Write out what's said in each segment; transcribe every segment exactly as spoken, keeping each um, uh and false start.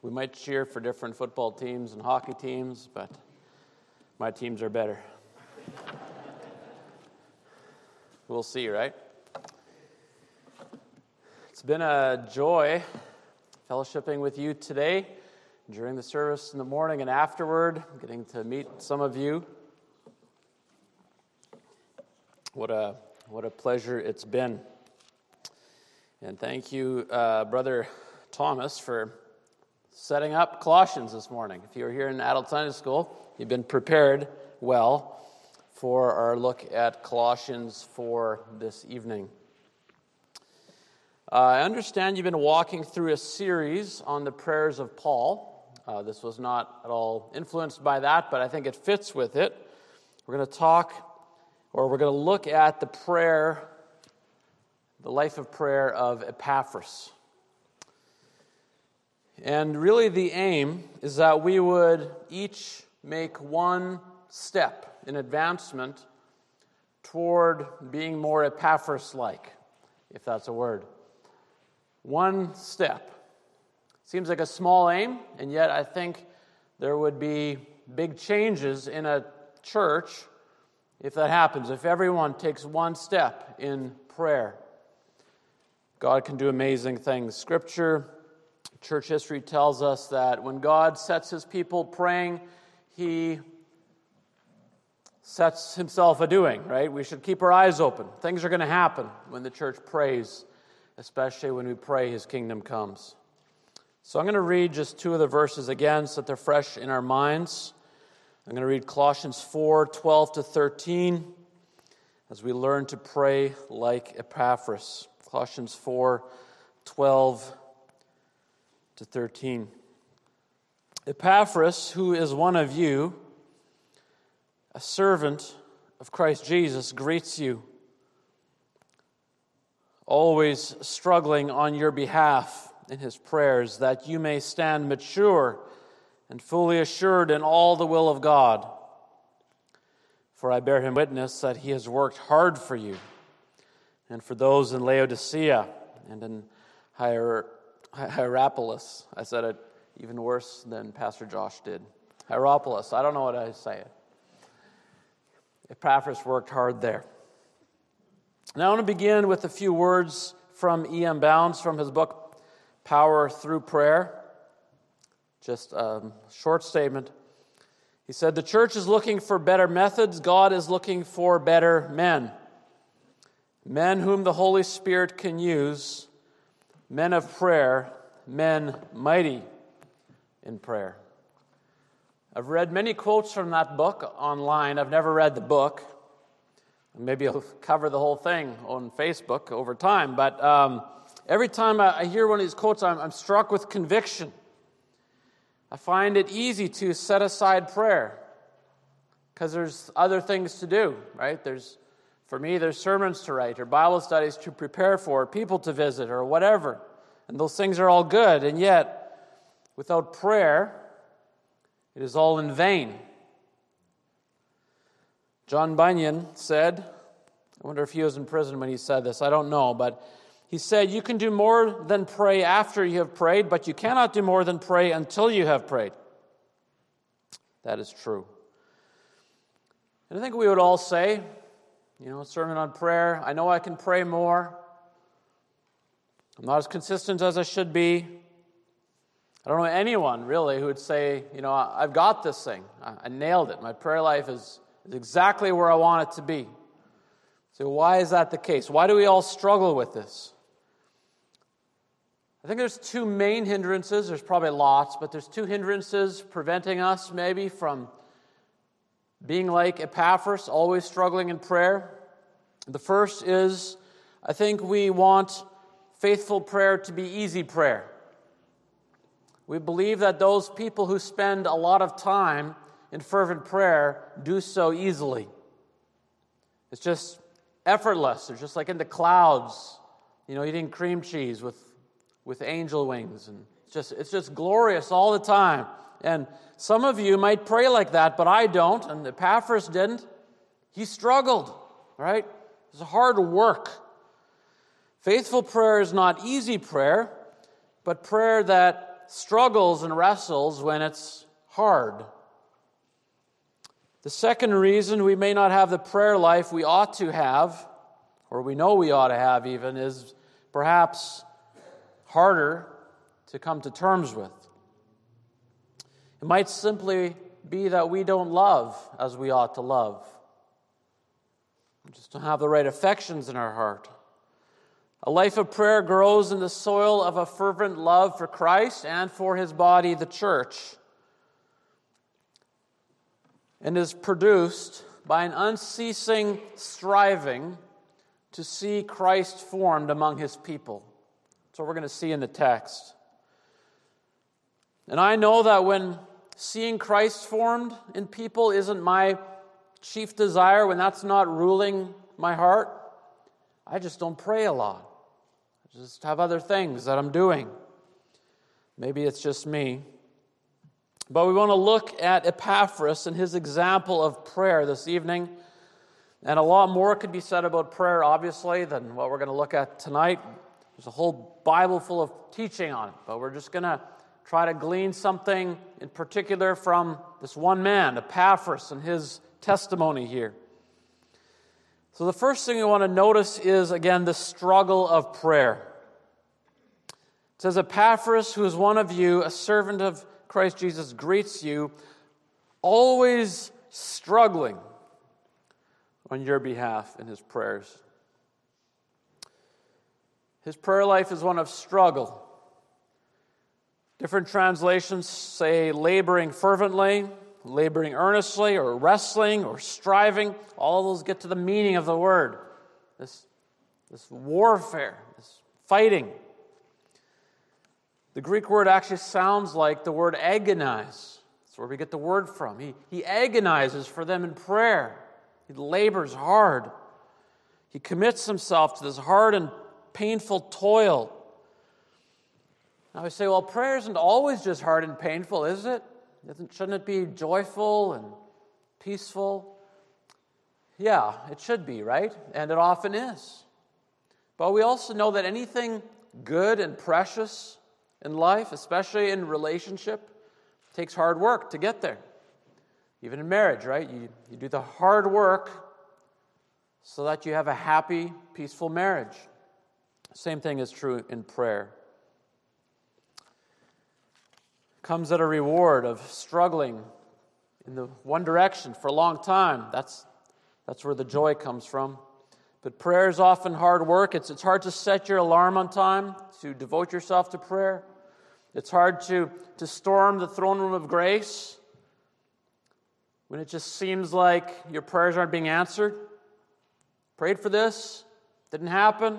We might cheer for different football teams and hockey teams, but my teams are better. We'll see, right? It's been a joy fellowshipping with you today during the service in the morning and afterward, getting to meet some of you. What a what a pleasure it's been. And thank you, uh, Brother Thomas, for setting up Colossians this morning. If you were here in Adult Sunday School, you've been prepared well for our look at Colossians for this evening. Uh, I understand you've been walking through a series on the prayers of Paul. Uh, this was not at all influenced by that, but I think it fits with it. We're going to talk, or we're going to look at the prayer, the life of prayer of Epaphras. And really the aim is that we would each make one step in advancement toward being more Epaphras-like, if that's a word. One step. Seems like a small aim, and yet I think there would be big changes in a church if that happens. If everyone takes one step in prayer, God can do amazing things. Scripture, church history tells us that when God sets his people praying, he sets himself a-doing, right? We should keep our eyes open. Things are going to happen when the church prays, especially when we pray his kingdom comes. So I'm going to read just two of the verses again so that they're fresh in our minds. I'm going to read Colossians four, twelve to thirteen as we learn to pray like Epaphras. Colossians four, twelve to thirteen. Epaphras, who is one of you, a servant of Christ Jesus, greets you, always struggling on your behalf in his prayers, that you may stand mature and fully assured in all the will of God. For I bear him witness that he has worked hard for you, and for those in Laodicea and in Hier- Hierapolis. I said it even worse than Pastor Josh did. Hierapolis, I don't know what I say. Epaphras worked hard there. Now I want to begin with a few words from E M Bounds from his book, Power Through Prayer. Just a short statement. He said, the church is looking for better methods. God is looking for better men. Men whom the Holy Spirit can use. Men of prayer. Men mighty in prayer. I've read many quotes from that book online. I've never read the book. Maybe I'll cover the whole thing on Facebook over time. But um, every time I hear one of these quotes, I'm, I'm struck with conviction. I find it easy to set aside prayer because there's other things to do, right? There's, for me, there's sermons to write or Bible studies to prepare for, people to visit or whatever. And those things are all good. And yet, without prayer, it is all in vain. John Bunyan said, I wonder if he was in prison when he said this, I don't know, but he said, you can do more than pray after you have prayed, but you cannot do more than pray until you have prayed. That is true. And I think we would all say, you know, a sermon on prayer, I know I can pray more. I'm not as consistent as I should be. I don't know anyone, really, who would say, you know, I've got this thing. I nailed it. My prayer life is, is exactly where I want it to be. So why is that the case? Why do we all struggle with this? I think there's two main hindrances. There's probably lots, but there's two hindrances preventing us maybe from being like Epaphras, always struggling in prayer. The first is, I think we want faithful prayer to be easy prayer. We believe that those people who spend a lot of time in fervent prayer do so easily. It's just effortless. They're just like in the clouds, you know, eating cream cheese with, with angel wings. And it's just, it's just glorious all the time. And some of you might pray like that, but I don't. And Epaphras didn't. He struggled, right? It's hard work. Faithful prayer is not easy prayer, but prayer that struggles and wrestles when it's hard. The second reason we may not have the prayer life we ought to have, or we know we ought to have even, is perhaps harder to come to terms with. It might simply be that we don't love as we ought to love. We just don't have the right affections in our heart. A life of prayer grows in the soil of a fervent love for Christ and for His body, the church, and is produced by an unceasing striving to see Christ formed among His people. That's what we're going to see in the text. And I know that when seeing Christ formed in people isn't my chief desire, when that's not ruling my heart, I just don't pray a lot. I just have other things that I'm doing. Maybe it's just me. But we want to look at Epaphras and his example of prayer this evening. And a lot more could be said about prayer, obviously, than what we're going to look at tonight. There's a whole Bible full of teaching on it, but we're just going to try to glean something in particular from this one man, Epaphras, and his testimony here. So the first thing we want to notice is, again, the struggle of prayer. It says, Epaphras, who is one of you, a servant of Christ Jesus, greets you, always struggling on your behalf in his prayers. His prayer life is one of struggle. Different translations say laboring fervently, laboring earnestly, or wrestling, or striving. All of those get to the meaning of the word. This, this warfare, this fighting. The Greek word actually sounds like the word agonize. That's where we get the word from. He, he agonizes for them in prayer. He labors hard. He commits himself to this hard and painful toil. Now we say, well, prayer isn't always just hard and painful, is it? Isn't, shouldn't it be joyful and peaceful? Yeah, it should be, right? And it often is. But we also know that anything good and precious in life, especially in relationship, takes hard work to get there. Even in marriage, right? You, you do the hard work so that you have a happy, peaceful marriage. Same thing is true in prayer. Comes at a reward of struggling in the one direction for a long time. That's, that's where the joy comes from. But prayer is often hard work. It's, it's hard to set your alarm on time, to devote yourself to prayer. It's hard to, to storm the throne room of grace when it just seems like your prayers aren't being answered. Prayed for this, didn't happen.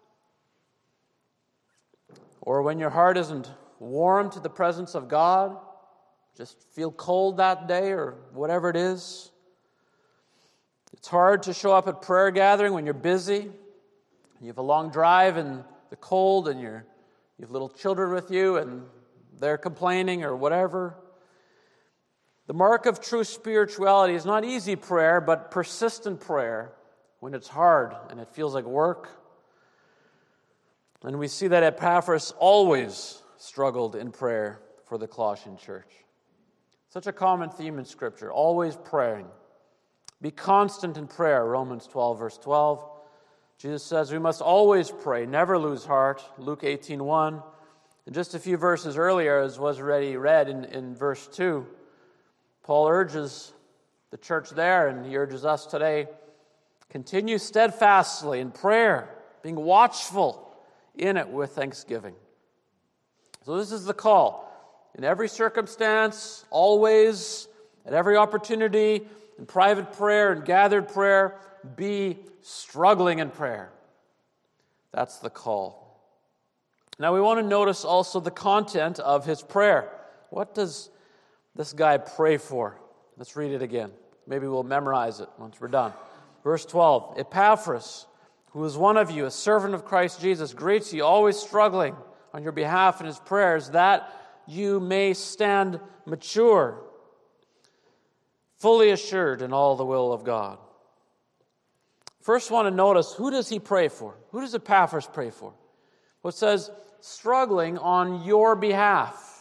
Or when your heart isn't warm to the presence of God, just feel cold that day or whatever it is. It's hard to show up at prayer gathering when you're busy. You have a long drive in the cold and you're, you have little children with you and they're complaining or whatever. The mark of true spirituality is not easy prayer, but persistent prayer when it's hard and it feels like work. And we see that Epaphras always struggled in prayer for the Colossian church. Such a common theme in Scripture, always praying. Be constant in prayer, Romans twelve, verse twelve. Jesus says we must always pray, never lose heart, Luke eighteen one. And just a few verses earlier, as was already read in, in verse two, Paul urges the church there, and he urges us today, continue steadfastly in prayer, being watchful in it with thanksgiving. So this is the call. In every circumstance, always, at every opportunity, in private prayer and gathered prayer, be struggling in prayer. That's the call. Now we want to notice also the content of his prayer. What does this guy pray for? Let's read it again. Maybe we'll memorize it once we're done. Verse twelve, Epaphras, who is one of you, a servant of Christ Jesus, greets you, always struggling on your behalf in his prayers, that you may stand mature, fully assured in all the will of God. First, want to notice, who does he pray for? Who does Epaphras pray for? Well, it says, struggling on your behalf.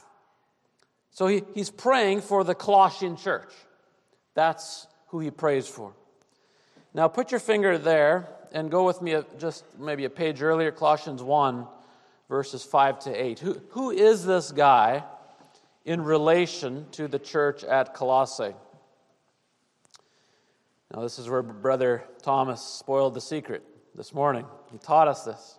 So he, he's praying for the Colossian church. That's who he prays for. Now put your finger there and go with me a, just maybe a page earlier, Colossians one, verses five to eight. Who, who is this guy in relation to the church at Colossae? Now this is where Brother Thomas spoiled the secret this morning. He taught us this.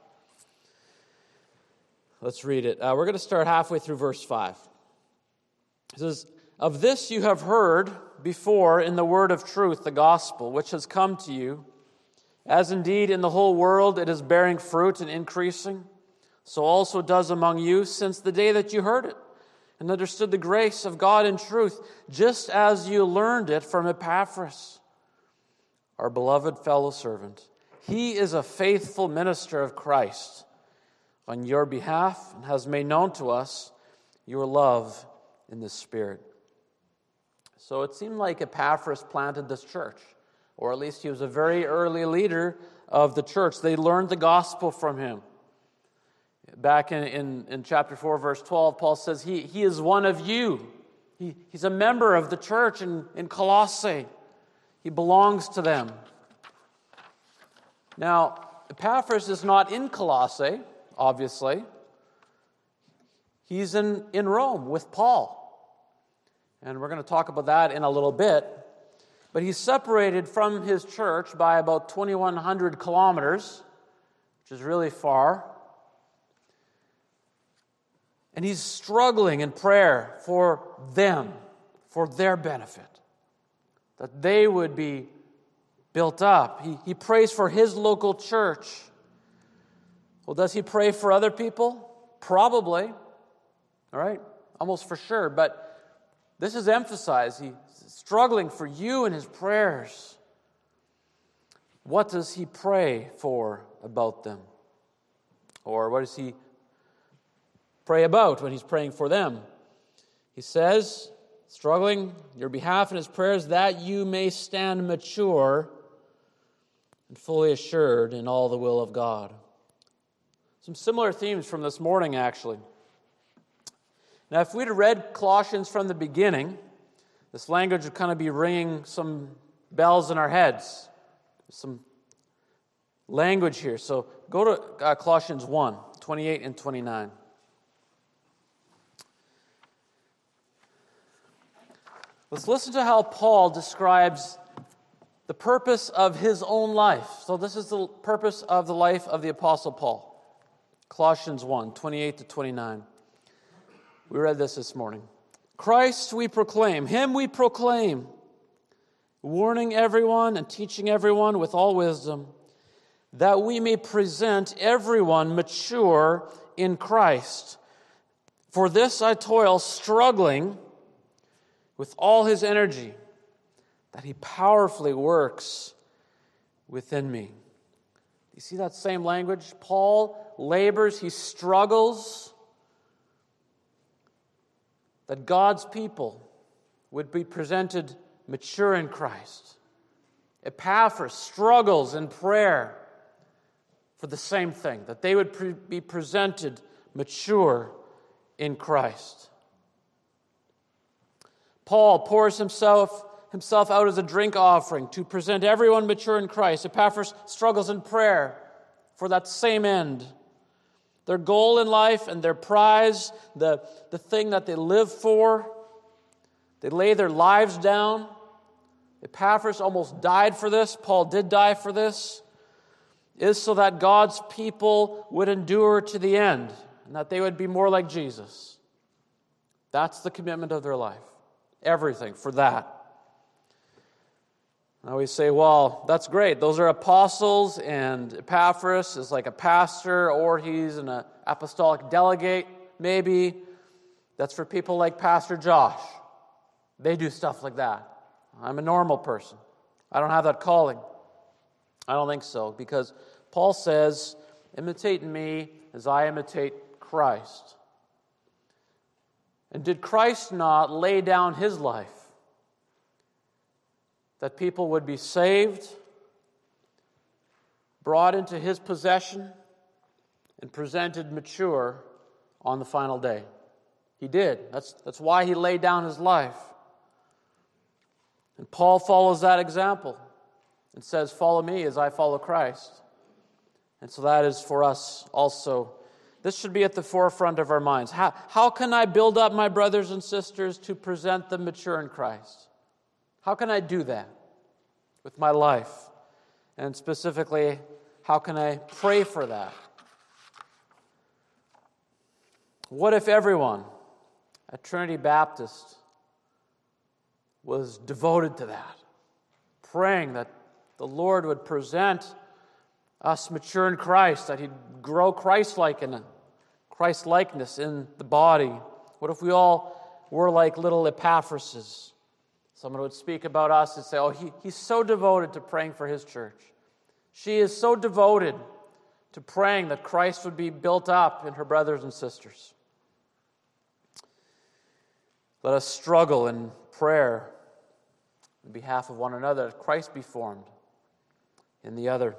Let's read it. Uh, we're going to start halfway through verse five. It says, "Of this you have heard before in the word of truth, the gospel, which has come to you, as indeed in the whole world it is bearing fruit and increasing, so also does among you since the day that you heard it, and understood the grace of God in truth, just as you learned it from Epaphras, our beloved fellow servant. He is a faithful minister of Christ on your behalf, and has made known to us your love in the Spirit." So it seemed like Epaphras planted this church, or at least he was a very early leader of the church. They learned the gospel from him. Back in, in, in chapter four, verse twelve, Paul says, he, he is one of you. He, he's a member of the church in, in Colossae. He belongs to them. Now, Epaphras is not in Colossae, obviously. He's in, in Rome with Paul. And we're going to talk about that in a little bit. But he's separated from his church by about twenty-one hundred kilometers, which is really far. And he's struggling in prayer for them, for their benefit, that they would be built up. He, he prays for his local church. Well, does he pray for other people? Probably. All right? Almost for sure. But this is emphasized. He's struggling for you in his prayers. What does he pray for about them? Or what does he pray about when he's praying for them? He says, struggling your behalf in his prayers, that you may stand mature and fully assured in all the will of God. Some similar themes from this morning, actually. Now, if we'd have read Colossians from the beginning, this language would kind of be ringing some bells in our heads. Some language here. So go to uh, Colossians one, twenty-eight and twenty-nine. Let's listen to how Paul describes the purpose of his own life. So this is the purpose of the life of the Apostle Paul. Colossians one, twenty-eight to twenty-nine. We read this this morning. "Christ we proclaim, him we proclaim, warning everyone and teaching everyone with all wisdom, that we may present everyone mature in Christ. For this I toil, struggling with all his energy, that he powerfully works within me." You see that same language? Paul labors, he struggles, that God's people would be presented mature in Christ. Epaphras struggles in prayer for the same thing, that they would pre- be presented mature in Christ. Paul pours himself, himself out as a drink offering to present everyone mature in Christ. Epaphras struggles in prayer for that same end. Their goal in life and their prize, the, the thing that they live for, they lay their lives down. Epaphras almost died for this. Paul did die for this. Is so that God's people would endure to the end and that they would be more like Jesus. That's the commitment of their life. Everything for that. Now we say, well, that's great. Those are apostles, and Epaphras is like a pastor, or he's an apostolic delegate, maybe. That's for people like Pastor Josh. They do stuff like that. I'm a normal person. I don't have that calling. I don't think so, because Paul says, imitate me as I imitate Christ. And did Christ not lay down his life that people would be saved, brought into his possession, and presented mature on the final day? He did. That's, that's why he laid down his life. And Paul follows that example and says, follow me as I follow Christ. And so that is for us also. This should be at the forefront of our minds. How, how can I build up my brothers and sisters to present them mature in Christ? How can I do that with my life? And specifically, how can I pray for that? What if everyone at Trinity Baptist was devoted to that, praying that the Lord would present us mature in Christ, that He'd grow Christ-like in Christ-likeness in the body? What if we all were like little Epaphrases? Someone would speak about us and say, oh, he, he's so devoted to praying for his church. She is so devoted to praying that Christ would be built up in her brothers and sisters. Let us struggle in prayer on behalf of one another, that Christ be formed in the other.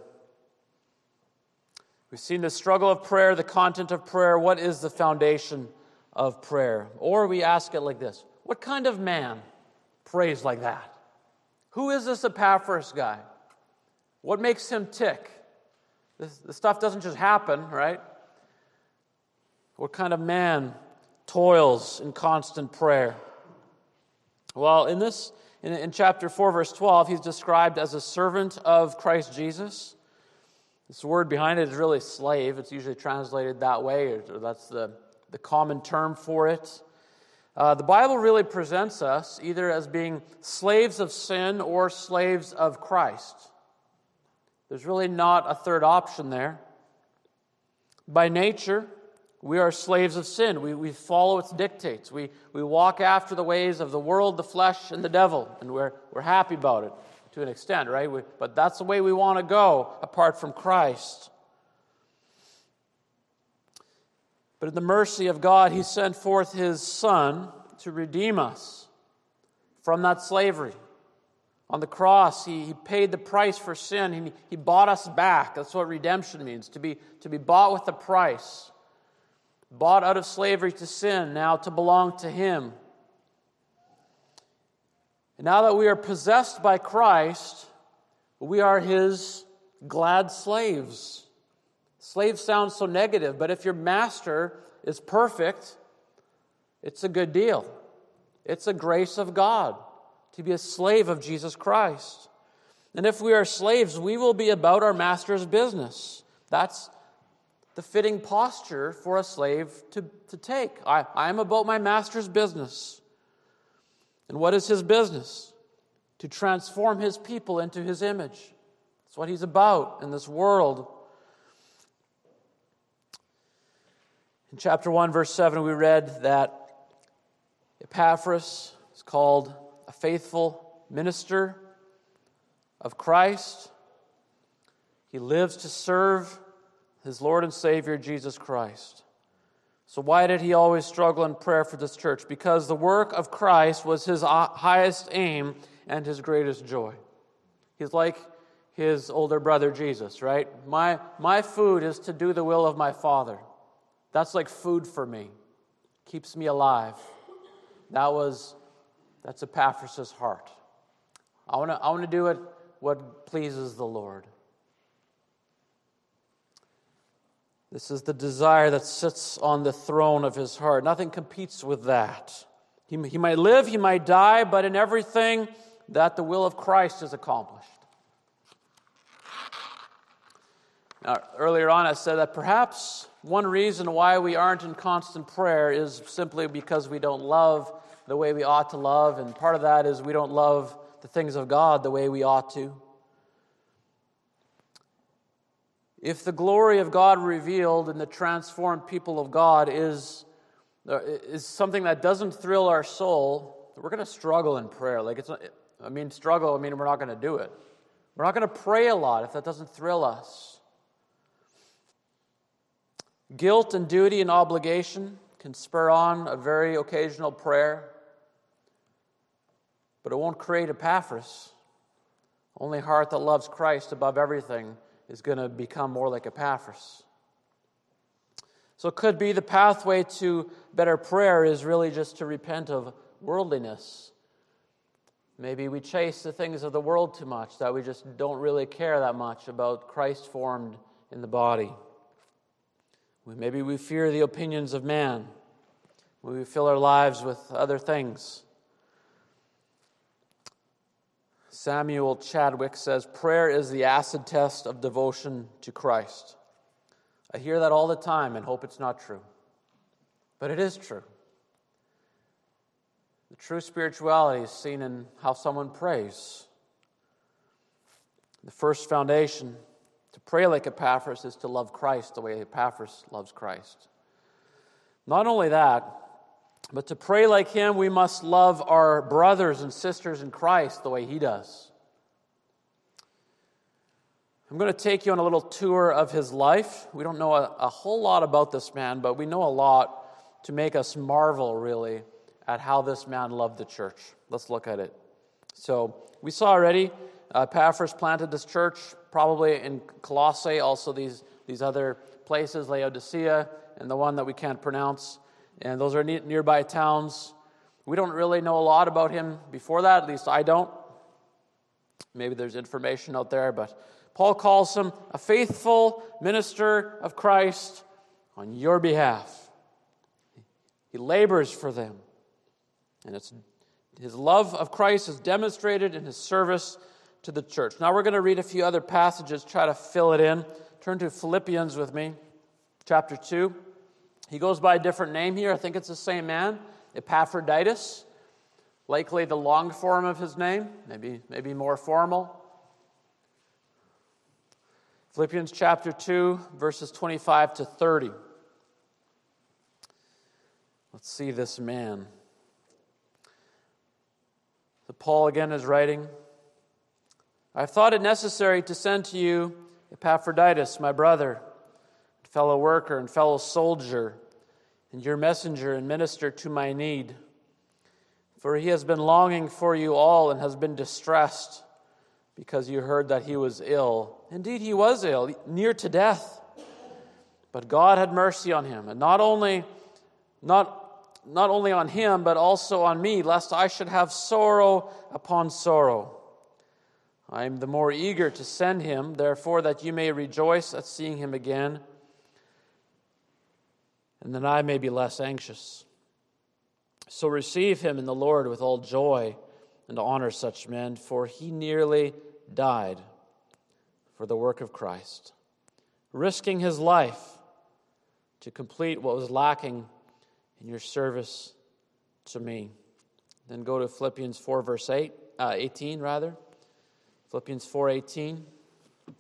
We've seen the struggle of prayer, the content of prayer. What is the foundation of prayer? Or we ask it like this: what kind of man prays like that? Who is this Epaphras guy? What makes him tick? This, this stuff doesn't just happen, right? What kind of man toils in constant prayer? Well, in this, in, in chapter four, verse twelve, he's described as a servant of Christ Jesus. This word behind it is really slave. It's usually translated that way, or that's the, the common term for it. Uh, the Bible really presents us either as being slaves of sin or slaves of Christ. There's really not a third option there. By nature, we are slaves of sin. We, we follow its dictates. We, we walk after the ways of the world, the flesh, and the devil, and we're, we're happy about it. To an extent, right? We, but that's the way we want to go apart from Christ. But in the mercy of God, He sent forth His Son to redeem us from that slavery. On the cross, He, he paid the price for sin. He, he bought us back. That's what redemption means, to be, to be bought with a price. Bought out of slavery to sin, now to belong to Him. And now that we are possessed by Christ, we are His glad slaves. Slave sounds so negative, but if your master is perfect, it's a good deal. It's a grace of God to be a slave of Jesus Christ. And if we are slaves, we will be about our master's business. That's the fitting posture for a slave to, to take. I, I am about my master's business. And what is His business? To transform His people into His image. That's what He's about in this world. In chapter one, verse seven, we read that Epaphras is called a faithful minister of Christ. He lives to serve his Lord and Savior, Jesus Christ. So why did he always struggle in prayer for this church? Because the work of Christ was his highest aim and his greatest joy. He's like his older brother Jesus, right? My, my food is to do the will of my Father. That's like food for me. Keeps me alive. That was, that's Epaphras' heart. I want to I want to do it what pleases the Lord. This is the desire that sits on the throne of his heart. Nothing competes with that. He, he might live, he might die, but in everything that the will of Christ is accomplished. Now, earlier on I said that perhaps one reason why we aren't in constant prayer is simply because we don't love the way we ought to love, and part of that is we don't love the things of God the way we ought to. If the glory of God revealed in the transformed people of God is, is something that doesn't thrill our soul, we're going to struggle in prayer. Like it's, I mean, struggle, I mean, we're not going to do it. We're not going to pray a lot if that doesn't thrill us. Guilt and duty and obligation can spur on a very occasional prayer, but it won't create Epaphras. Only heart that loves Christ above everything is going to become more like Epaphras. So it could be the pathway to better prayer is really just to repent of worldliness. Maybe we chase the things of the world too much, that we just don't really care that much about Christ formed in the body. Maybe we fear the opinions of man. We fill our lives with other things. Samuel Chadwick says, prayer is the acid test of devotion to Christ. I hear that all the time and hope it's not true. But it is true. The true spirituality is seen in how someone prays. The first foundation to pray like Epaphras is to love Christ the way Epaphras loves Christ. Not only that, but to pray like him, we must love our brothers and sisters in Christ the way he does. I'm going to take you on a little tour of his life. We don't know a, a whole lot about this man, but we know a lot to make us marvel, really, at how this man loved the church. Let's look at it. So, we saw already, uh, Epaphras planted this church, probably in Colossae, also these, these other places, Laodicea, and the one that we can't pronounce. And those are ne- nearby towns. We don't really know a lot about him before that, at least I don't. Maybe there's information out there, but Paul calls him a faithful minister of Christ on your behalf. He labors for them. And it's his love of Christ is demonstrated in his service to the church. Now we're going to read a few other passages, try to fill it in. Turn to Philippians with me, chapter two. He goes by a different name here. I think it's the same man, Epaphroditus. Likely the long form of his name, maybe, maybe more formal. Philippians chapter two, verses twenty-five to thirty. Let's see this man. So Paul again is writing, I've thought it necessary to send to you Epaphroditus, my brother, fellow worker and fellow soldier, and your messenger and minister to my need. For he has been longing for you all and has been distressed because you heard that he was ill. Indeed, he was ill, near to death. But God had mercy on him, and not only, not, not only on him, but also on me, lest I should have sorrow upon sorrow. I am the more eager to send him, therefore, that you may rejoice at seeing him again, and then I may be less anxious. So receive him in the Lord with all joy, and honor such men, for he nearly died for the work of Christ, risking his life to complete what was lacking in your service to me. Then go to Philippians four, verse eight, uh, eighteen, rather. Philippians four eighteen. It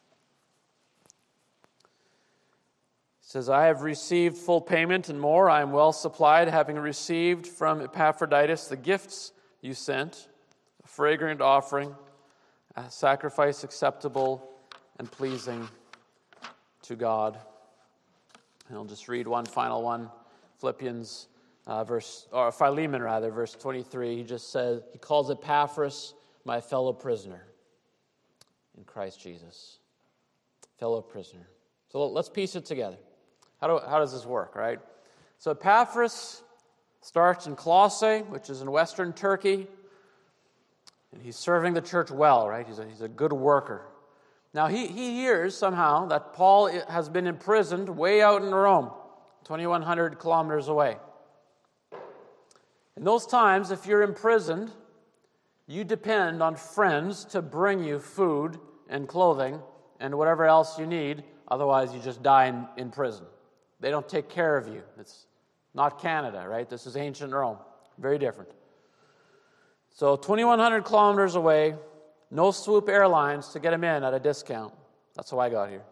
says, I have received full payment and more. I am well supplied, having received from Epaphroditus the gifts you sent, a fragrant offering, a sacrifice acceptable and pleasing to God. And I'll just read one final one. Philippians, uh, verse, or Philemon rather, verse twenty-three. He just says, he calls Epaphras my fellow prisoner in Christ Jesus. Fellow prisoner. So let's piece it together. How, do, how does this work, right? So Epaphras starts in Colossae, which is in western Turkey, and he's serving the church well, right? He's a, he's a good worker. Now, he, he hears somehow that Paul has been imprisoned way out in Rome, twenty-one hundred kilometers away. In those times, if you're imprisoned, you depend on friends to bring you food and clothing and whatever else you need. Otherwise, you just die in, in prison. They don't take care of you. It's not Canada, right? This is ancient Rome. Very different. So twenty-one hundred kilometers away, no Swoop Airlines to get him in at a discount. That's how I got here.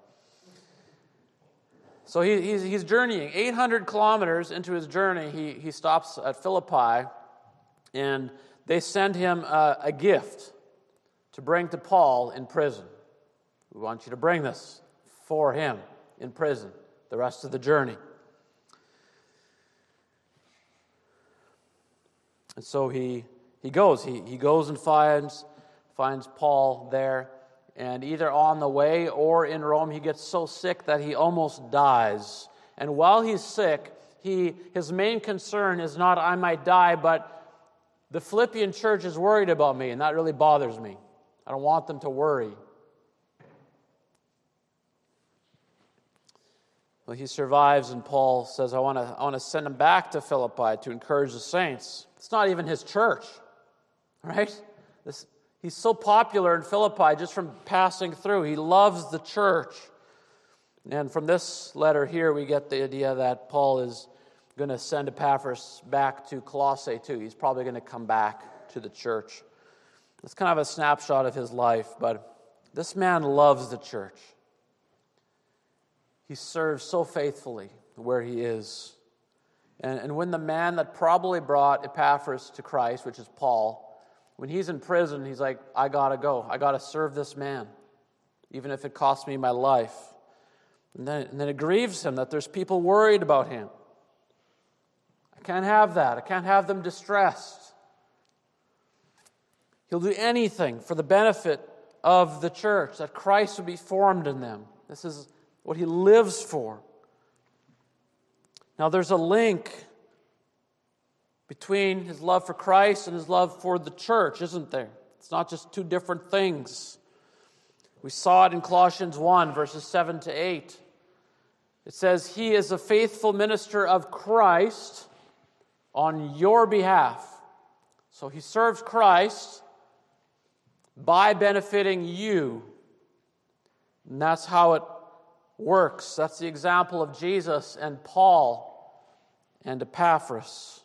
So he, he's, he's journeying. eight hundred kilometers into his journey, he, he stops at Philippi, and they send him a, a gift to bring to Paul in prison. We want you to bring this for him in prison the rest of the journey. And so he he goes. He he goes and finds finds Paul there, and either on the way or in Rome, he gets so sick that he almost dies. And while he's sick, he his main concern is not I might die, but the Philippian church is worried about me, and that really bothers me. I don't want them to worry. Well, he survives, and Paul says, I want to I want to send him back to Philippi to encourage the saints. It's not even his church, right? This, he's so popular in Philippi just from passing through. He loves the church. And from this letter here, we get the idea that Paul is going to send Epaphras back to Colossae too. He's probably going to come back to the church. It's kind of a snapshot of his life, but this man loves the church. He serves so faithfully where he is. And, and when the man that probably brought Epaphras to Christ, which is Paul, when he's in prison, he's like, I got to go. I got to serve this man, even if it costs me my life. And then, and then it grieves him that there's people worried about him. I can't have that. I can't have them distressed. He'll do anything for the benefit of the church, that Christ would be formed in them. This is what he lives for. Now there's a link between his love for Christ and his love for the church, isn't there? It's not just two different things. We saw it in Colossians one, verses seven to eight. It says, he is a faithful minister of Christ on your behalf. So he serves Christ by benefiting you. And that's how it works. That's the example of Jesus and Paul and Epaphras.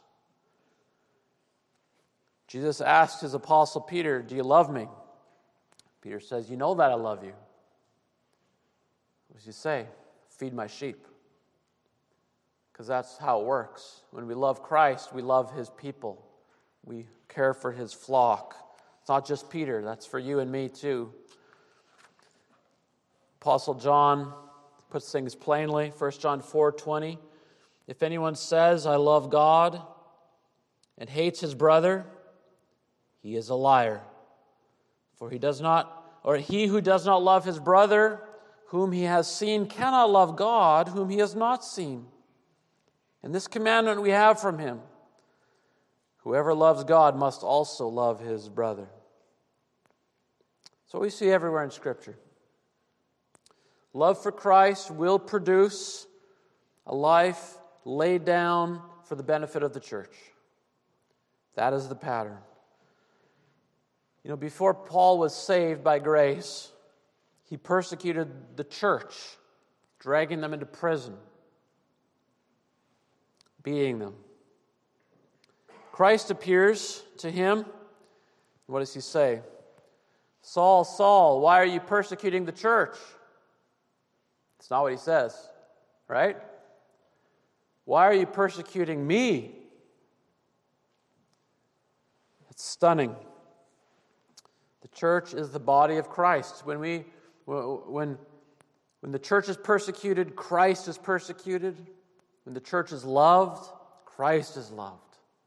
Jesus asked his apostle Peter, do you love me? Peter says, you know that I love you. What does he say? Feed my sheep. Because that's how it works. When we love Christ, we love his people. We care for his flock. It's not just Peter, that's for you and me too. Apostle John puts things plainly. First John four twenty. If anyone says, I love God, and hates his brother, he is a liar. For he does not, or he who does not love his brother, whom he has seen, cannot love God, whom he has not seen. And this commandment we have from him: whoever loves God must also love his brother. So we see everywhere in Scripture. Love for Christ will produce a life laid down for the benefit of the church. That is the pattern. You know, before Paul was saved by grace, he persecuted the church, dragging them into prison, beating them. Christ appears to him. What does he say? Saul, Saul, why are you persecuting the church? It's not what he says, right? Why are you persecuting me? It's stunning. The church is the body of Christ. When we, when, when the church is persecuted, Christ is persecuted. When the church is loved, Christ is loved.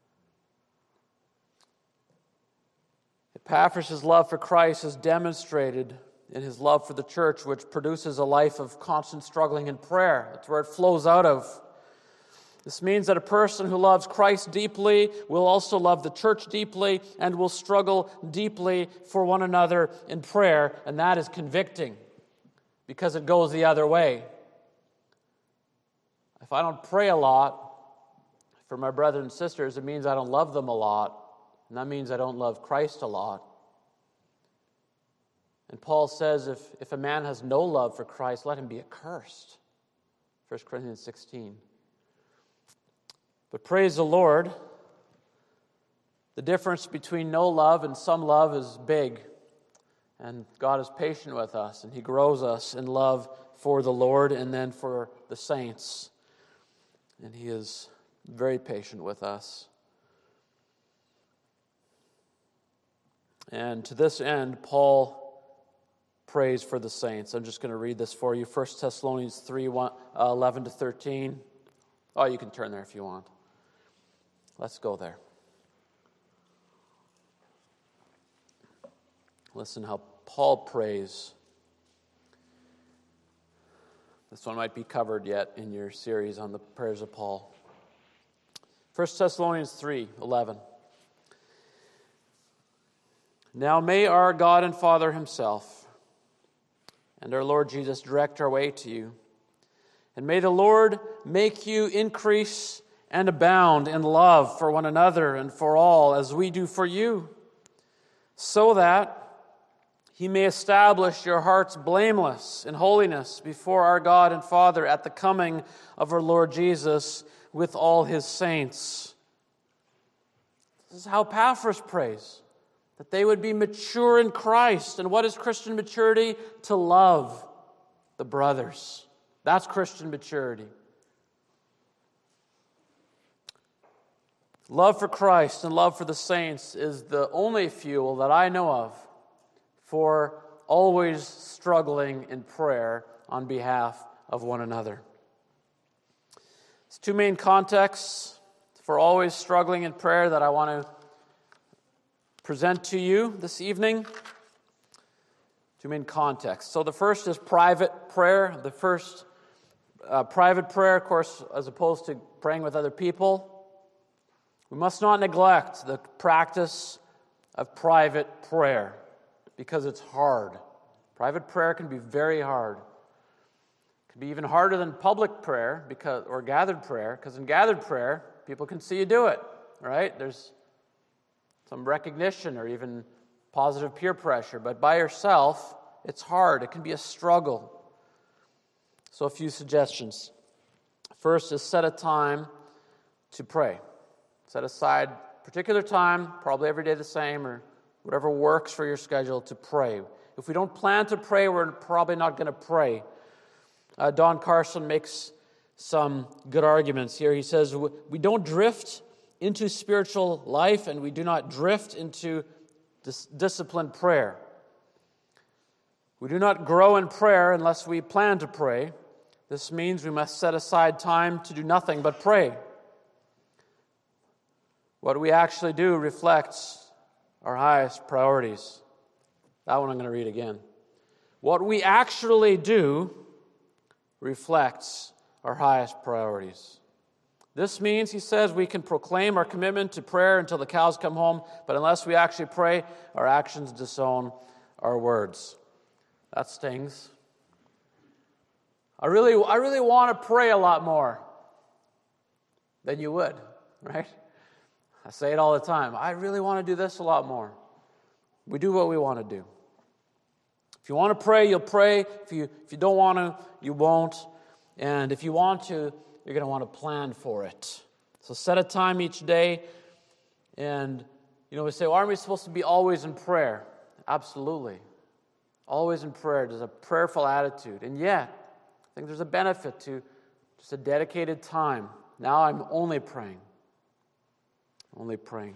Epaphras' love for Christ is demonstrated in his love for the church, which produces a life of constant struggling in prayer. That's where it flows out of. This means that a person who loves Christ deeply will also love the church deeply and will struggle deeply for one another in prayer, and that is convicting because it goes the other way. If I don't pray a lot for my brothers and sisters, it means I don't love them a lot, and that means I don't love Christ a lot. And Paul says if, if a man has no love for Christ, let him be accursed. First Corinthians sixteen. But praise the Lord, the difference between no love and some love is big. And God is patient with us, and he grows us in love for the Lord and then for the saints. And he is very patient with us. And to this end, Paul prays for the saints. I'm just going to read this for you. First Thessalonians three, eleven to thirteen. Oh, you can turn there if you want. Let's go there. Listen how Paul prays This one might be covered yet in your series on the prayers of Paul. First Thessalonians three eleven. Now may our God and Father himself and our Lord Jesus direct our way to you. And may the Lord make you increase and abound in love for one another and for all, as we do for you, so that he may establish your hearts blameless in holiness before our God and Father at the coming of our Lord Jesus with all his saints. This is how Epaphras prays, that they would be mature in Christ. And what is Christian maturity? To love the brothers. That's Christian maturity. Love for Christ and love for the saints is the only fuel that I know of for always struggling in prayer on behalf of one another. There's two main contexts for always struggling in prayer that I want to present to you this evening. Two main contexts. So the first is private prayer. The first uh, private prayer, of course, as opposed to praying with other people. We must not neglect the practice of private prayer because it's hard. Private prayer can be very hard. It can be even harder than public prayer because, or gathered prayer, because in gathered prayer, people can see you do it, right? There's some recognition or even positive peer pressure. But by yourself, it's hard. It can be a struggle. So a few suggestions. First is set a time to pray. Set aside a particular time, probably every day the same, or whatever works for your schedule, to pray. If we don't plan to pray, we're probably not going to pray. Uh, Don Carson makes some good arguments here. He says, we don't drift into spiritual life, and we do not drift into dis- disciplined prayer. We do not grow in prayer unless we plan to pray. This means we must set aside time to do nothing but pray. What we actually do reflects our highest priorities. That one I'm going to read again. What we actually do reflects our highest priorities. This means, he says, we can proclaim our commitment to prayer until the cows come home, but unless we actually pray, our actions disown our words. That stings. I really, I really want to pray a lot more than you would, right? I say it all the time. I really want to do this a lot more. We do what we want to do. If you want to pray, you'll pray. If you if you don't want to, you won't. And if you want to, you're going to want to plan for it. So set a time each day. And, you know, we say, well, aren't we supposed to be always in prayer? Absolutely. Always in prayer. There's a prayerful attitude. And yet, I think there's a benefit to just a dedicated time. Now I'm only praying. Only praying.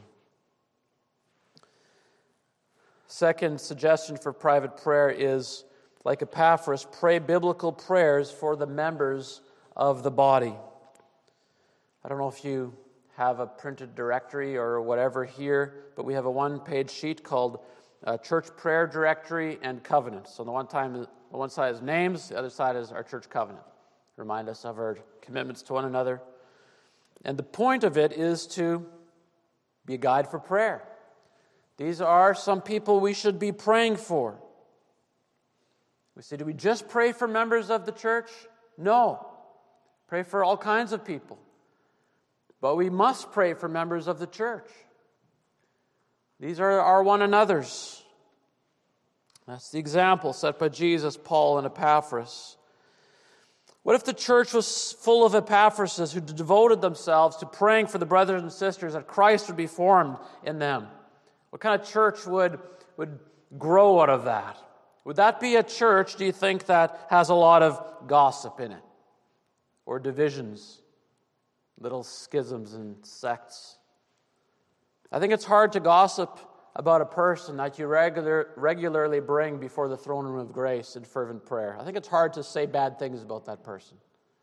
Second suggestion for private prayer is, like Epaphras, pray biblical prayers for the members of the body. I don't know if you have a printed directory or whatever here, but we have a one-page sheet called uh, Church Prayer Directory and Covenant. So the one time, the one side is names, the other side is our church covenant. Remind us of our commitments to one another. And the point of it is to be a guide for prayer. These are some people we should be praying for. We say, do we just pray for members of the church? No. Pray for all kinds of people. But we must pray for members of the church. These are our one another's. That's the example set by Jesus, Paul, and Epaphras. What if the church was full of Epaphrases who devoted themselves to praying for the brothers and sisters that Christ would be formed in them? What kind of church would, would grow out of that? Would that be a church, do you think, that has a lot of gossip in it? Or divisions? Little schisms and sects? I think it's hard to gossip about a person that you regular, regularly bring before the throne room of grace in fervent prayer. I think it's hard to say bad things about that person.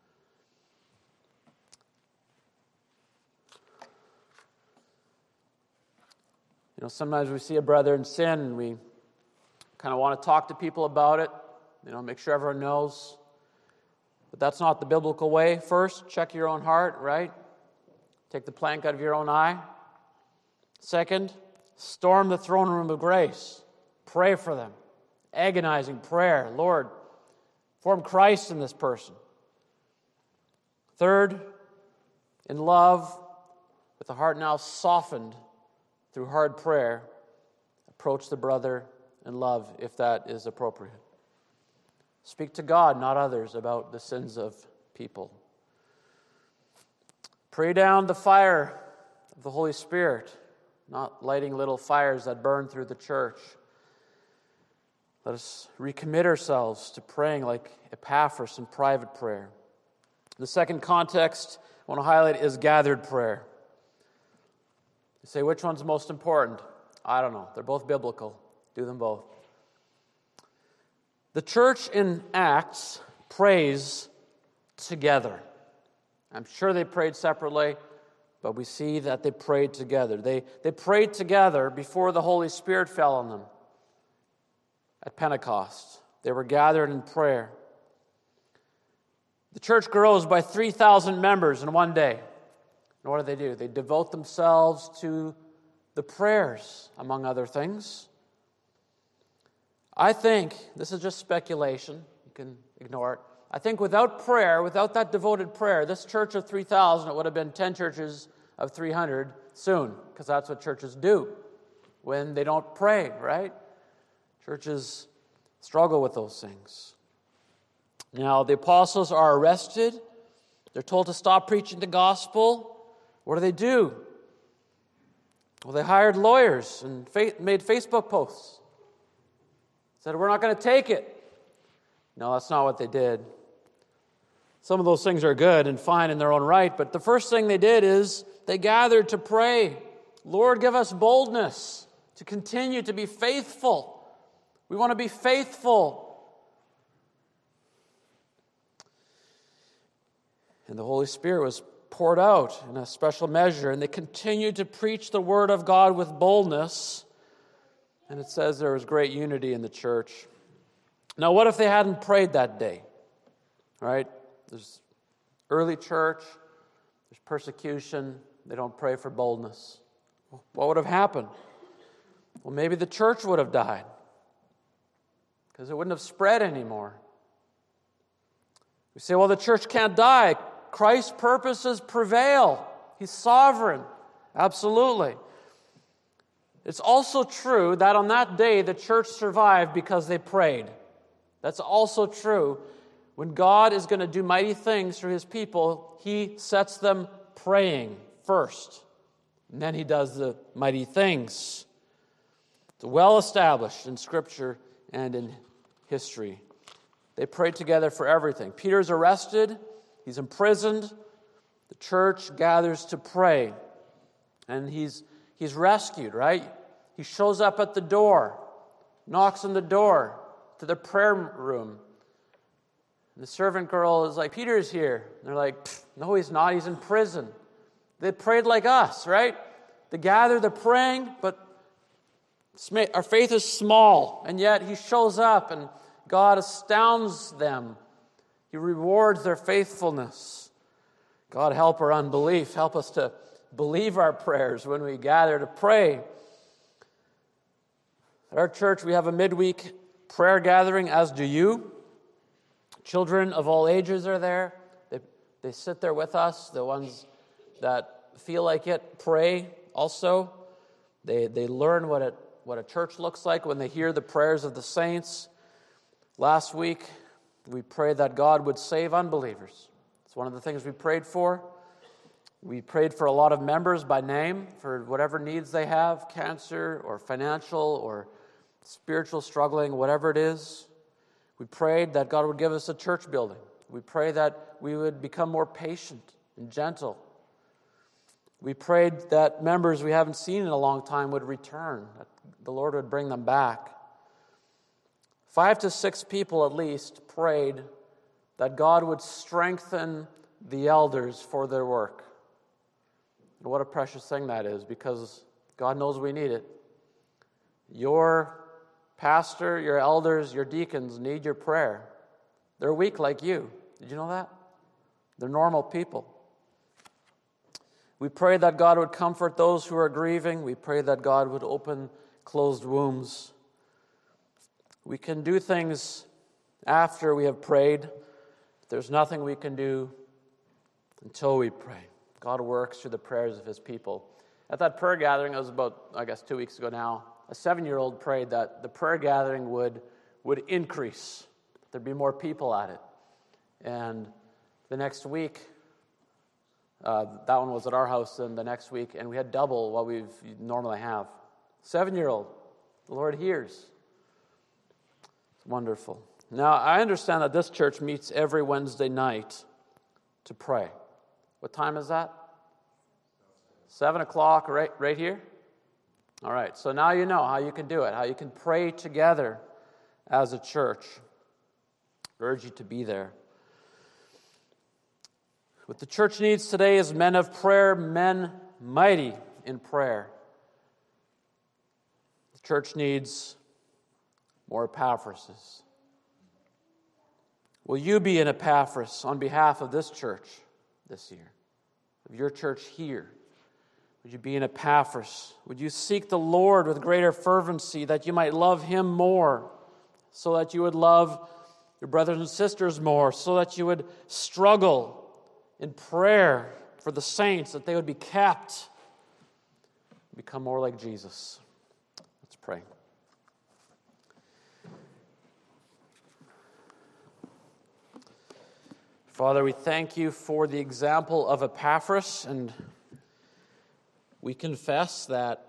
You know, sometimes we see a brother in sin and we kind of want to talk to people about it, you know, make sure everyone knows. But that's not the biblical way. First, check your own heart, right? Take the plank out of your own eye. Second, storm the throne room of grace. Pray for them. Agonizing prayer. Lord, form Christ in this person. Third, in love, with the heart now softened through hard prayer, approach the brother in love if that is appropriate. Speak to God, not others, about the sins of people. Pray down the fire of the Holy Spirit, not lighting little fires that burn through the church. Let us recommit ourselves to praying like Epaphras in private prayer. The second context I want to highlight is gathered prayer. You say, which one's most important? I don't know. They're both biblical. Do them both. The church in Acts prays together. I'm sure they prayed separately, but we see that they prayed together. They, they prayed together before the Holy Spirit fell on them at Pentecost. They were gathered in prayer. The church grows by three thousand members in one day. And what do they do? They devote themselves to the prayers, among other things. I think, this is just speculation, you can ignore it. I think without prayer, without that devoted prayer, this church of three thousand, it would have been ten churches of three hundred soon, because that's what churches do when they don't pray, right? Churches struggle with those things. Now, the apostles are arrested. They're told to stop preaching the gospel. What do they do? Well, they hired lawyers and fa- made Facebook posts. Said, we're not going to take it. No, that's not what they did. Some of those things are good and fine in their own right, but the first thing they did is they gathered to pray. Lord, give us boldness to continue to be faithful. We want to be faithful. And the Holy Spirit was poured out in a special measure, and they continued to preach the word of God with boldness. And it says there was great unity in the church. Now, what if they hadn't prayed that day? Right? There's early church, there's persecution, they don't pray for boldness. What would have happened? Well, maybe the church would have died because it wouldn't have spread anymore. We say, well, the church can't die. Christ's purposes prevail. He's sovereign. Absolutely. It's also true that on that day the church survived because they prayed. That's also true. When God is going to do mighty things through His people, He sets them praying first. And then He does the mighty things. It's well established in Scripture and in history. They prayed together for everything. Peter's arrested. He's imprisoned. The church gathers to pray. And he's he's rescued, right? He shows up at the door, knocks on the door to the prayer room. And the servant girl is like, Peter's here. And they're like, no, he's not. He's in prison. They prayed like us, right? They gather, they're praying, but our faith is small. And yet he shows up and God astounds them. He rewards their faithfulness. God, help our unbelief. Help us to believe our prayers when we gather to pray. At our church, we have a midweek prayer gathering, as do you. Children of all ages are there. They, they sit there with us. The ones that feel like it pray also. They, they learn what, it, what a church looks like when they hear the prayers of the saints. Last week, we prayed that God would save unbelievers. It's one of the things we prayed for. We prayed for a lot of members by name for whatever needs they have, cancer or financial or spiritual struggling, whatever it is. We prayed that God would give us a church building. We pray that we would become more patient and gentle. We prayed that members we haven't seen in a long time would return, that the Lord would bring them back. Five to six people at least prayed that God would strengthen the elders for their work. And what a precious thing that is, because God knows we need it. Your pastor, your elders, your deacons need your prayer. They're weak like you. Did you know that? They're normal people. We pray that God would comfort those who are grieving. We pray that God would open closed wombs. We can do things after we have prayed. There's nothing we can do until we pray. God works through the prayers of his people. At that prayer gathering, it was about, I guess, two weeks ago now, a seven-year-old prayed that the prayer gathering would, would increase. There'd be more people at it. And the next week, uh, that one was at our house, and the next week, and we had double what we normally have. Seven-year-old, the Lord hears. It's wonderful. Now, I understand that this church meets every Wednesday night to pray. What time is that? Seven o'clock, right, right here? All right, so now you know how you can do it, how you can pray together as a church. I urge you to be there. What the church needs today is men of prayer, men mighty in prayer. The church needs more Epaphrases. Will you be an Epaphras on behalf of this church this year, of your church here? Would you be an Epaphras? Would you seek the Lord with greater fervency that you might love him more, so that you would love your brothers and sisters more, so that you would struggle in prayer for the saints, that they would be kept, become more like Jesus? Let's pray. Father, we thank you for the example of Epaphras, and we confess that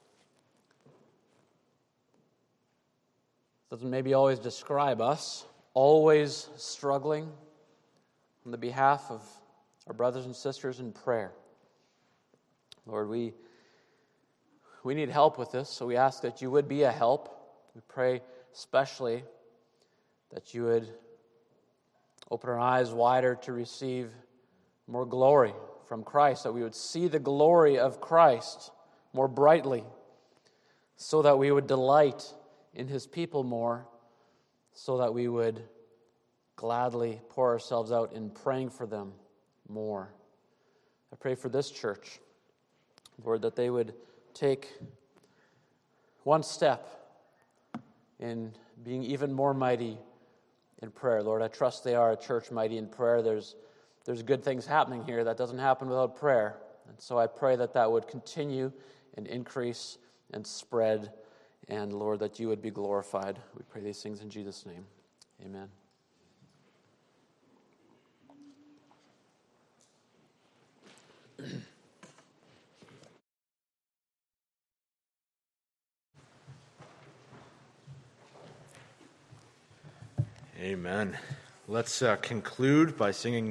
doesn't maybe always describe us, always struggling on the behalf of our brothers and sisters in prayer. Lord, we, we need help with this, so we ask that you would be a help. We pray especially that you would open our eyes wider to receive more glory from Christ, that we would see the glory of Christ more brightly, so that we would delight in his people more, so that we would gladly pour ourselves out in praying for them more. I pray for this church, Lord, that they would take one step in being even more mighty in prayer. Lord, I trust they are a church mighty in prayer. There's there's good things happening here. That doesn't happen without prayer. And so I pray that that would continue and increase and spread. And Lord, that you would be glorified. We pray these things in Jesus' name. Amen. Amen. Let's uh, conclude by singing